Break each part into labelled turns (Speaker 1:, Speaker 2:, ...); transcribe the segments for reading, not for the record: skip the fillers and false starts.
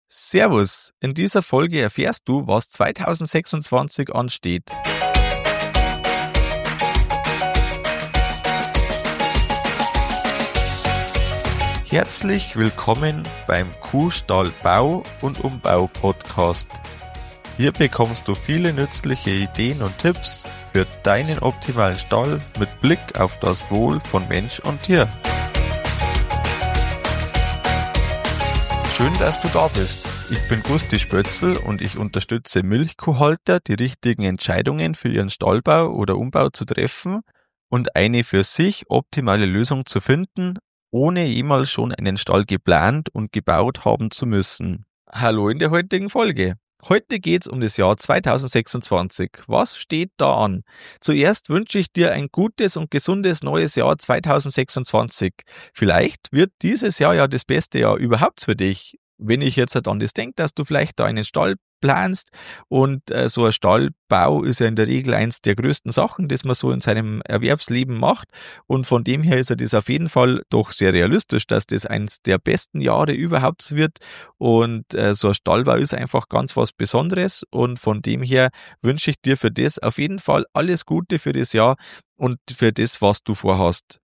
Speaker 1: Servus, in dieser Folge erfährst du, was 2026 ansteht. Herzlich willkommen beim Kuhstall Bau- und Umbau-Podcast. Hier bekommst du viele nützliche Ideen und Tipps für deinen optimalen Stall mit Blick auf das Wohl von Mensch und Tier. Schön, dass du da bist. Ich bin Gusti Spötzl und ich unterstütze Milchkuhhalter, die richtigen Entscheidungen für ihren Stallbau oder Umbau zu treffen und eine für sich optimale Lösung zu finden, ohne jemals schon einen Stall geplant und gebaut haben zu müssen. Hallo in der heutigen Folge. Heute geht's um das Jahr 2026. Was steht da an? Zuerst wünsche ich dir ein gutes und gesundes neues Jahr 2026. Vielleicht wird dieses Jahr ja das beste Jahr überhaupt für dich. Wenn ich jetzt an das denke, dass du vielleicht da einen Stall planst und so ein Stallbau ist ja in der Regel eins der größten Sachen, das man so in seinem Erwerbsleben macht, und von dem her ist ja das auf jeden Fall doch sehr realistisch, dass das eins der besten Jahre überhaupt wird, und so ein Stallbau ist einfach ganz was Besonderes, und von dem her wünsche ich dir für das auf jeden Fall alles Gute für das Jahr und für das, was du vorhast.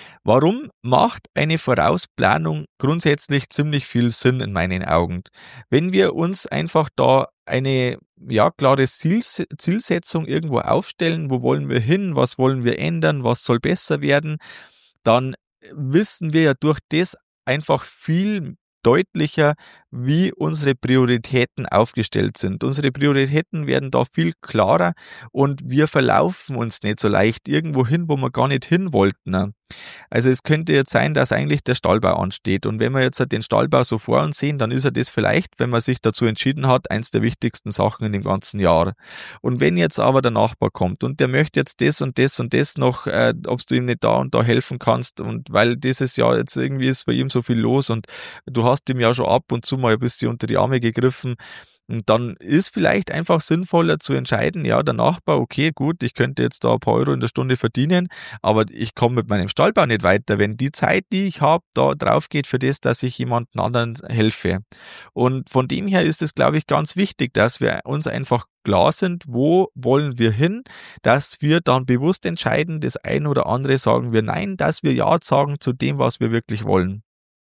Speaker 1: Warum macht eine Vorausplanung grundsätzlich ziemlich viel Sinn in meinen Augen? Wenn wir uns einfach da eine klare Zielsetzung irgendwo aufstellen, wo wollen wir hin, was wollen wir ändern, was soll besser werden, dann wissen wir ja durch das einfach viel deutlicher, wie unsere Prioritäten aufgestellt sind. Unsere Prioritäten werden da viel klarer und wir verlaufen uns nicht so leicht irgendwo hin, wo wir gar nicht hin wollten, ne? Also es könnte jetzt sein, dass eigentlich der Stallbau ansteht, und wenn wir jetzt den Stallbau so vor uns sehen, dann ist er das vielleicht, wenn man sich dazu entschieden hat, eins der wichtigsten Sachen in dem ganzen Jahr. Und wenn jetzt aber der Nachbar kommt und der möchte jetzt das und das und das noch, ob du ihm nicht da und da helfen kannst, und weil dieses Jahr jetzt irgendwie ist bei ihm so viel los und du hast ihm ja schon ab und zu mal ein bisschen unter die Arme gegriffen, und dann ist vielleicht einfach sinnvoller zu entscheiden, ja, der Nachbar, okay, gut, ich könnte jetzt da ein paar Euro in der Stunde verdienen, aber ich komme mit meinem Stallbau nicht weiter, wenn die Zeit, die ich habe, da drauf geht für das, dass ich jemandem anderen helfe. Und von dem her ist es, glaube ich, ganz wichtig, dass wir uns einfach klar sind, wo wollen wir hin, dass wir dann bewusst entscheiden, das ein oder andere sagen wir nein, dass wir ja sagen zu dem, was wir wirklich wollen.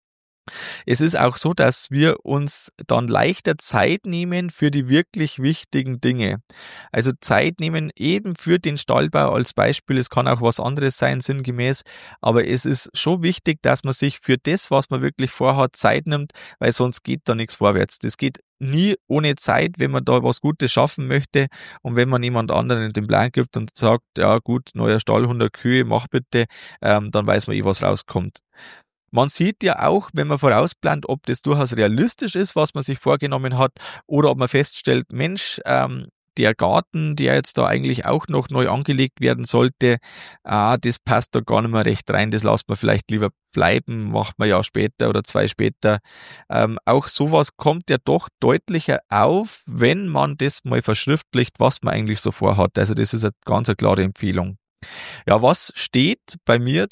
Speaker 1: Es ist auch so, dass wir uns dann leichter Zeit nehmen für die wirklich wichtigen Dinge. Also Zeit nehmen eben für den Stallbau als Beispiel. Es kann auch was anderes sein, sinngemäß. Aber es ist schon wichtig, dass man sich für das, was man wirklich vorhat, Zeit nimmt, weil sonst geht da nichts vorwärts. Das geht nie ohne Zeit, wenn man da was Gutes schaffen möchte, und wenn man jemand anderen den Plan gibt und sagt, ja gut, neuer Stall, 100 Kühe, mach bitte, dann weiß man was rauskommt. Man sieht ja auch, wenn man vorausplant, ob das durchaus realistisch ist, was man sich vorgenommen hat, oder ob man feststellt, Mensch, der Garten, der jetzt da eigentlich auch noch neu angelegt werden sollte, das passt da gar nicht mehr recht rein, das lässt man vielleicht lieber bleiben, macht man ja später oder 2 später. Auch sowas kommt ja doch deutlicher auf, wenn man das mal verschriftlicht, was man eigentlich so vorhat. Also das ist eine ganz klare Empfehlung. Ja, was steht bei mir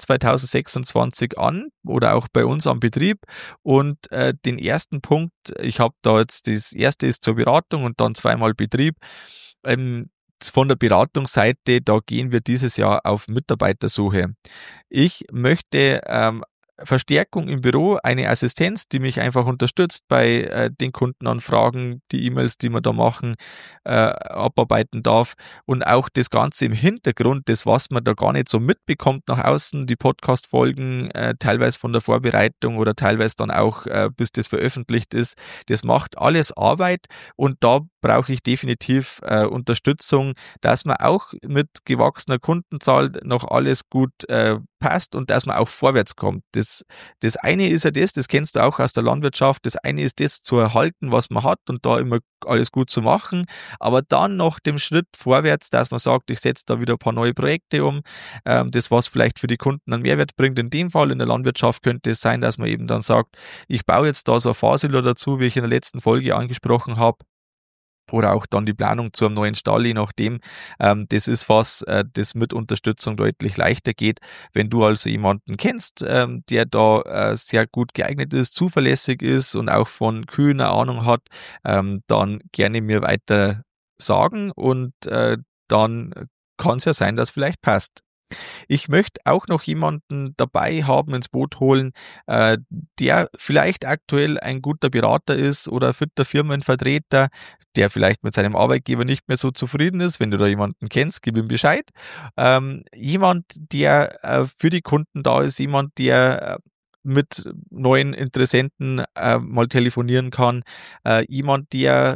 Speaker 1: 2026 an oder auch bei uns am Betrieb? Und den ersten Punkt, ich habe da jetzt, das erste ist zur Beratung und dann zweimal Betrieb. Von der Beratungsseite, da gehen wir dieses Jahr auf Mitarbeitersuche. Ich möchte Verstärkung im Büro, eine Assistenz, die mich einfach unterstützt bei den Kundenanfragen, die E-Mails, die wir da machen, abarbeiten darf, und auch das Ganze im Hintergrund, das, was man da gar nicht so mitbekommt nach außen, die Podcast-Folgen, teilweise von der Vorbereitung oder teilweise dann auch, bis das veröffentlicht ist, das macht alles Arbeit, und da brauche ich definitiv Unterstützung, dass man auch mit gewachsener Kundenzahl noch alles gut passt und dass man auch vorwärts kommt. Das eine ist ja das kennst du auch aus der Landwirtschaft, das eine ist das zu erhalten, was man hat, und da immer alles gut zu machen, aber dann noch dem Schritt vorwärts, dass man sagt, ich setze da wieder ein paar neue Projekte um, das, was vielleicht für die Kunden einen Mehrwert bringt. In dem Fall in der Landwirtschaft könnte es sein, dass man eben dann sagt, ich baue jetzt da so ein Fahrsilo dazu, wie ich in der letzten Folge angesprochen habe, oder auch dann die Planung zu einem neuen Stall, je nachdem. Das ist was, das mit Unterstützung deutlich leichter geht. Wenn du also jemanden kennst, der da sehr gut geeignet ist, zuverlässig ist und auch von Kühen eine Ahnung hat, dann gerne mir weiter sagen und dann kann es ja sein, dass vielleicht passt. Ich möchte auch noch jemanden dabei haben, ins Boot holen, der vielleicht aktuell ein guter Berater ist oder ein fitter Firmenvertreter, der vielleicht mit seinem Arbeitgeber nicht mehr so zufrieden ist. Wenn du da jemanden kennst, gib ihm Bescheid. Jemand, der für die Kunden da ist, jemand, der mit neuen Interessenten mal telefonieren kann, jemand,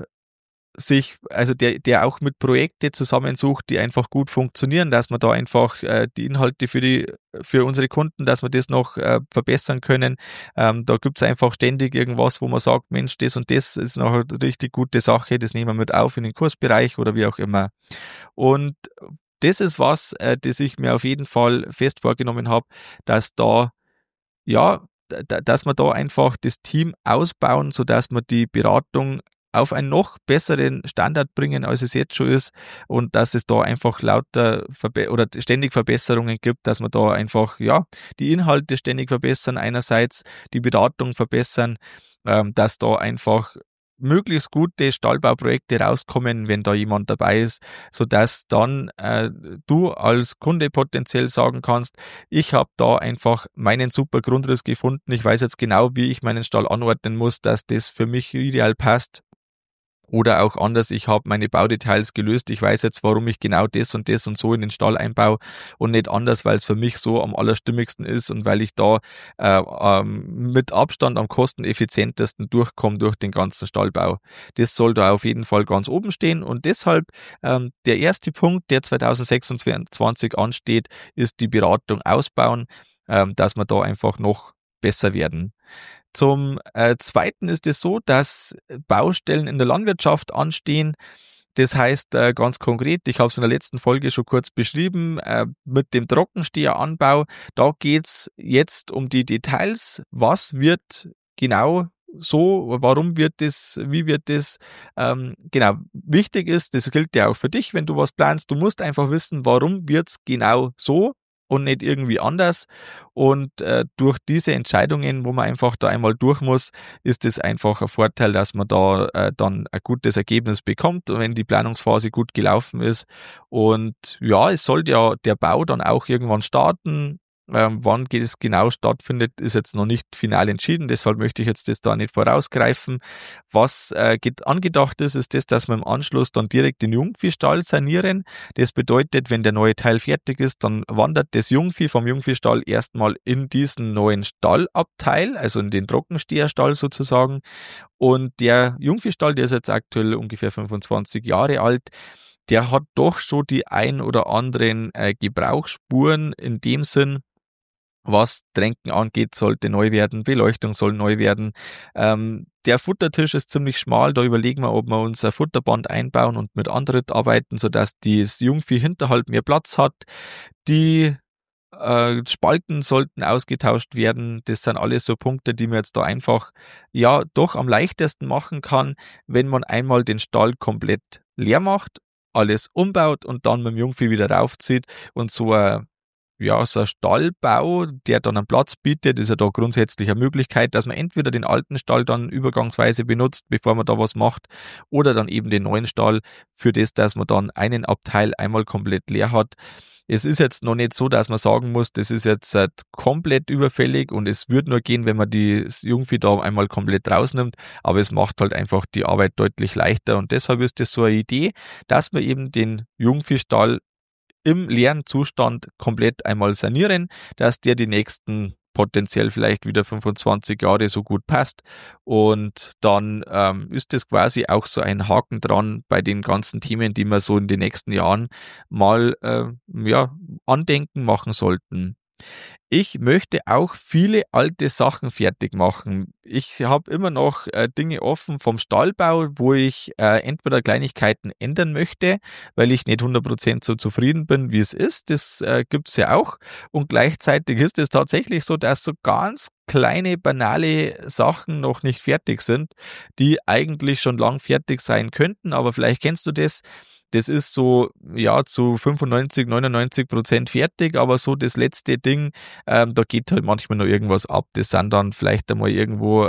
Speaker 1: der auch mit Projekte zusammensucht, die einfach gut funktionieren, dass wir da einfach die Inhalte für unsere Kunden, dass wir das noch verbessern können. Da gibt es einfach ständig irgendwas, wo man sagt, Mensch, das und das ist noch eine richtig gute Sache, das nehmen wir mit auf in den Kursbereich oder wie auch immer. Und das ist was, das ich mir auf jeden Fall fest vorgenommen habe, dass da ja, dass wir da einfach das Team ausbauen, sodass wir die Beratung auf einen noch besseren Standard bringen, als es jetzt schon ist, und dass es da einfach lauter oder ständig Verbesserungen gibt, dass wir da einfach die Inhalte ständig verbessern, einerseits die Beratung verbessern, dass da einfach möglichst gute Stallbauprojekte rauskommen, wenn da jemand dabei ist, sodass dann du als Kunde potenziell sagen kannst, ich habe da einfach meinen super Grundriss gefunden. Ich weiß jetzt genau, wie ich meinen Stall anordnen muss, dass das für mich ideal passt. Oder auch anders, ich habe meine Baudetails gelöst. Ich weiß jetzt, warum ich genau das und so in den Stall einbaue und nicht anders, weil es für mich so am allerstimmigsten ist und weil ich da mit Abstand am kosteneffizientesten durchkomme durch den ganzen Stallbau. Das soll da auf jeden Fall ganz oben stehen und deshalb der erste Punkt, der 2026 ansteht, ist die Beratung ausbauen, dass wir da einfach noch besser werden. Zum Zweiten ist es so, dass Baustellen in der Landwirtschaft anstehen. Das heißt ganz konkret, ich habe es in der letzten Folge schon kurz beschrieben, mit dem Trockensteheranbau, da geht es jetzt um die Details. Was wird genau so, warum wird das, wie wird das, genau, wichtig ist, das gilt ja auch für dich, wenn du was planst, du musst einfach wissen, warum wird es genau so und nicht irgendwie anders. Und durch diese Entscheidungen, wo man einfach da einmal durch muss, ist es einfach ein Vorteil, dass man da dann ein gutes Ergebnis bekommt, wenn die Planungsphase gut gelaufen ist. Und ja, es sollte ja der Bau dann auch irgendwann starten. Wann es genau stattfindet, ist jetzt noch nicht final entschieden, deshalb möchte ich jetzt das da nicht vorausgreifen. Was angedacht ist, ist das, dass wir im Anschluss dann direkt den Jungviehstall sanieren. Das bedeutet, wenn der neue Teil fertig ist, dann wandert das Jungvieh vom Jungviehstall erstmal in diesen neuen Stallabteil, also in den Trockensteherstall sozusagen. Und der Jungviehstall, der ist jetzt aktuell ungefähr 25 Jahre alt, der hat doch schon die ein oder anderen Gebrauchsspuren in dem Sinn, was Tränken angeht, sollte neu werden, Beleuchtung soll neu werden. Der Futtertisch ist ziemlich schmal, da überlegen wir, ob wir uns ein Futterband einbauen und mit Antritt arbeiten, sodass das Jungvieh hinterhalb mehr Platz hat. Die Spalten sollten ausgetauscht werden. Das sind alles so Punkte, die man jetzt da einfach doch am leichtesten machen kann, wenn man einmal den Stall komplett leer macht, alles umbaut und dann mit dem Jungvieh wieder raufzieht und so ein Stallbau, der dann einen Platz bietet, ist ja da grundsätzlich eine Möglichkeit, dass man entweder den alten Stall dann übergangsweise benutzt, bevor man da was macht, oder dann eben den neuen Stall für das, dass man dann einen Abteil einmal komplett leer hat. Es ist jetzt noch nicht so, dass man sagen muss, das ist jetzt komplett überfällig und es würde nur gehen, wenn man das Jungvieh da einmal komplett rausnimmt, aber es macht halt einfach die Arbeit deutlich leichter und deshalb ist das so eine Idee, dass man eben den Jungviehstall im leeren Zustand komplett einmal sanieren, dass der die nächsten potenziell vielleicht wieder 25 Jahre so gut passt und dann ist das quasi auch so ein Haken dran bei den ganzen Themen, die wir so in den nächsten Jahren mal andenken machen sollten. Ich möchte auch viele alte Sachen fertig machen. Ich habe immer noch Dinge offen vom Stallbau, wo ich entweder Kleinigkeiten ändern möchte, weil ich nicht 100% so zufrieden bin, wie es ist. Das gibt's ja auch. Und gleichzeitig ist es tatsächlich so, dass so ganz kleine, banale Sachen noch nicht fertig sind, die eigentlich schon lang fertig sein könnten. Aber vielleicht kennst du das. Das ist so, ja, zu 95, 99% fertig, aber so das letzte Ding, da geht halt manchmal noch irgendwas ab. Das sind dann vielleicht einmal irgendwo,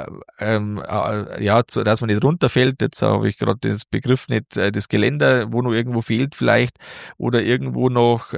Speaker 1: ja, dass man nicht runterfällt. Jetzt habe ich gerade das Begriff nicht, das Geländer, wo noch irgendwo fehlt vielleicht, oder irgendwo noch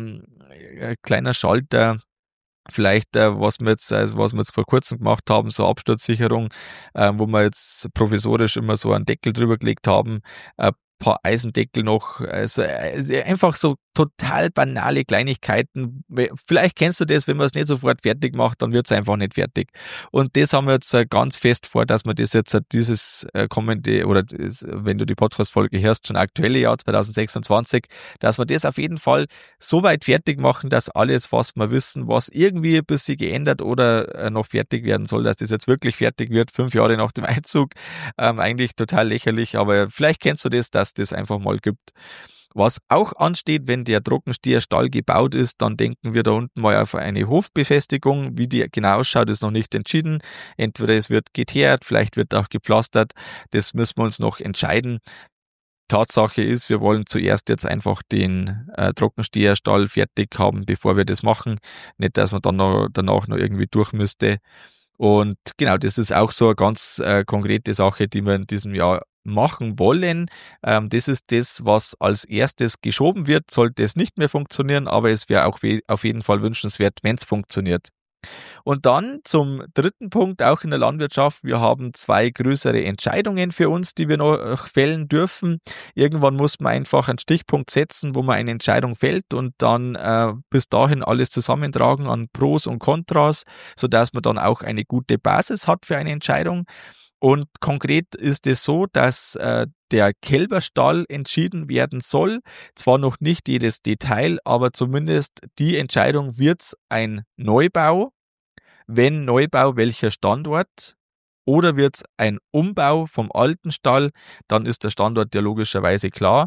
Speaker 1: ein kleiner Schalter. Vielleicht, was wir jetzt vor kurzem gemacht haben, so Absturzsicherung, wo wir jetzt provisorisch immer so einen Deckel drüber gelegt haben, paar Eisendeckel noch, also einfach so total banale Kleinigkeiten. Vielleicht kennst du das, wenn man es nicht sofort fertig macht, dann wird es einfach nicht fertig. Und das haben wir jetzt ganz fest vor, dass wir das jetzt dieses kommende, oder das, wenn du die Podcast-Folge hörst, schon aktuelle Jahr 2026, dass wir das auf jeden Fall so weit fertig machen, dass alles, was wir wissen, was irgendwie ein bisschen geändert oder noch fertig werden soll, dass das jetzt wirklich fertig wird, 5 Jahre nach dem Einzug. Eigentlich total lächerlich, aber vielleicht kennst du das, dass das einfach mal gibt. Was auch ansteht, wenn der Trockenstierstall gebaut ist, dann denken wir da unten mal auf eine Hofbefestigung. Wie die genau ausschaut, ist noch nicht entschieden. Entweder es wird geteert, vielleicht wird auch gepflastert. Das müssen wir uns noch entscheiden. Tatsache ist, wir wollen zuerst jetzt einfach den Trockensteherstall fertig haben, bevor wir das machen. Nicht, dass man dann danach noch irgendwie durch müsste. Und genau, das ist auch so eine ganz konkrete Sache, die wir in diesem Jahr machen wollen. Das ist das, was als erstes geschoben wird, sollte es nicht mehr funktionieren, aber es wäre auch auf jeden Fall wünschenswert, wenn es funktioniert. Und dann zum dritten Punkt, auch in der Landwirtschaft. Wir haben 2 größere Entscheidungen für uns, die wir noch fällen dürfen. Irgendwann muss man einfach einen Stichpunkt setzen, wo man eine Entscheidung fällt und dann bis dahin alles zusammentragen an Pros und Kontras, sodass man dann auch eine gute Basis hat für eine Entscheidung. Und konkret ist es so, dass der Kälberstall entschieden werden soll. Zwar noch nicht jedes Detail, aber zumindest die Entscheidung, wird's ein Neubau? Wenn Neubau, welcher Standort? Oder wird's ein Umbau vom alten Stall? Dann ist der Standort ja logischerweise klar.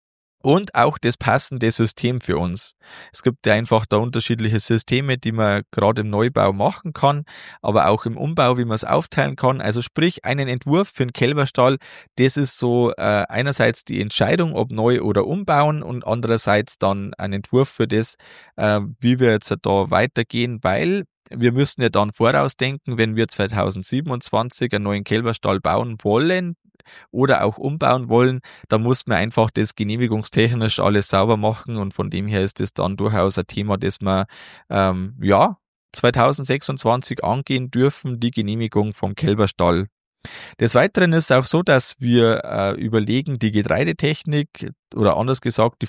Speaker 1: Und auch das passende System für uns. Es gibt ja einfach da unterschiedliche Systeme, die man gerade im Neubau machen kann, aber auch im Umbau, wie man es aufteilen kann. Also sprich, einen Entwurf für einen Kälberstall, das ist so einerseits die Entscheidung, ob neu oder umbauen, und andererseits dann ein Entwurf für das, wie wir jetzt da weitergehen, weil wir müssen ja dann vorausdenken, wenn wir 2027 einen neuen Kälberstall bauen wollen oder auch umbauen wollen, da muss man einfach das genehmigungstechnisch alles sauber machen, und von dem her ist das dann durchaus ein Thema, das wir ja 2026 angehen dürfen, die Genehmigung vom Kälberstall. Des Weiteren ist auch so, dass wir überlegen, die Getreidetechnik, oder anders gesagt die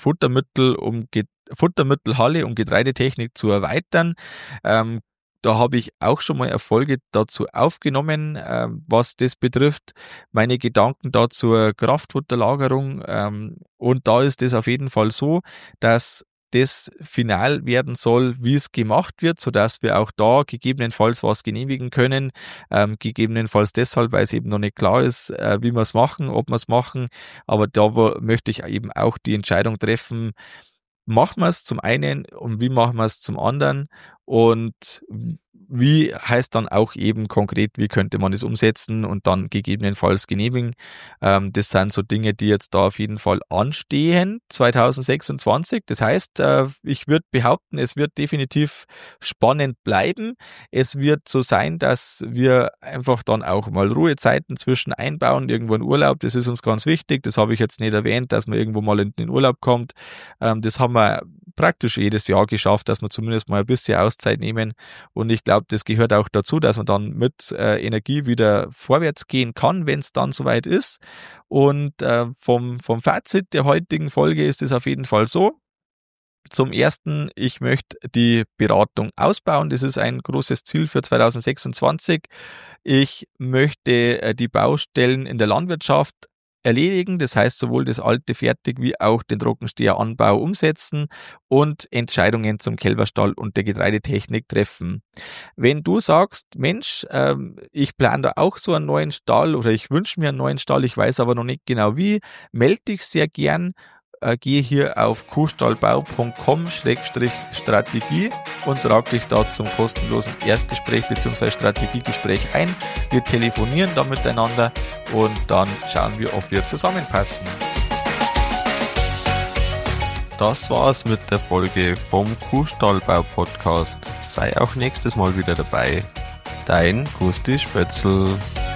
Speaker 1: Futtermittelhalle um Getreidetechnik zu erweitern. Da habe ich auch schon mal Erfolge dazu aufgenommen, was das betrifft. Meine Gedanken da zur Kraftfutterlagerung. Und da ist es auf jeden Fall so, dass das final werden soll, wie es gemacht wird, sodass wir auch da gegebenenfalls was genehmigen können. Gegebenenfalls deshalb, weil es eben noch nicht klar ist, wie wir es machen, ob wir es machen. Aber da möchte ich eben auch die Entscheidung treffen, machen wir es zum einen und wie machen wir es zum anderen, und wie heißt dann auch eben konkret, wie könnte man das umsetzen und dann gegebenenfalls genehmigen. Das sind so Dinge, die jetzt da auf jeden Fall anstehen 2026. Das heißt, ich würde behaupten, es wird definitiv spannend bleiben. Es wird so sein, dass wir einfach dann auch mal Ruhezeiten zwischen einbauen, irgendwo in Urlaub. Das ist uns ganz wichtig. Das habe ich jetzt nicht erwähnt, dass man irgendwo mal in den Urlaub kommt. Das haben wir praktisch jedes Jahr geschafft, dass wir zumindest mal ein bisschen Auszeit nehmen. Und ich glaube, das gehört auch dazu, dass man dann mit Energie wieder vorwärts gehen kann, wenn es dann soweit ist. Und vom Fazit der heutigen Folge ist es auf jeden Fall so: Zum Ersten, ich möchte die Beratung ausbauen. Das ist ein großes Ziel für 2026. Ich möchte die Baustellen in der Landwirtschaft erledigen. Das heißt, sowohl das alte fertig wie auch den Trockensteheranbau umsetzen und Entscheidungen zum Kälberstall und der Getreidetechnik treffen. Wenn du sagst, Mensch, ich plane da auch so einen neuen Stall oder ich wünsche mir einen neuen Stall, ich weiß aber noch nicht genau wie, melde dich sehr gern. Gehe hier auf kuhstallbau.com/Strategie und trag dich da zum kostenlosen Erstgespräch bzw. Strategiegespräch ein. Wir telefonieren da miteinander und dann schauen wir, ob wir zusammenpassen. Das war's mit der Folge vom Kuhstallbau-Podcast. Sei auch nächstes Mal wieder dabei. Dein Gusti Spötzl.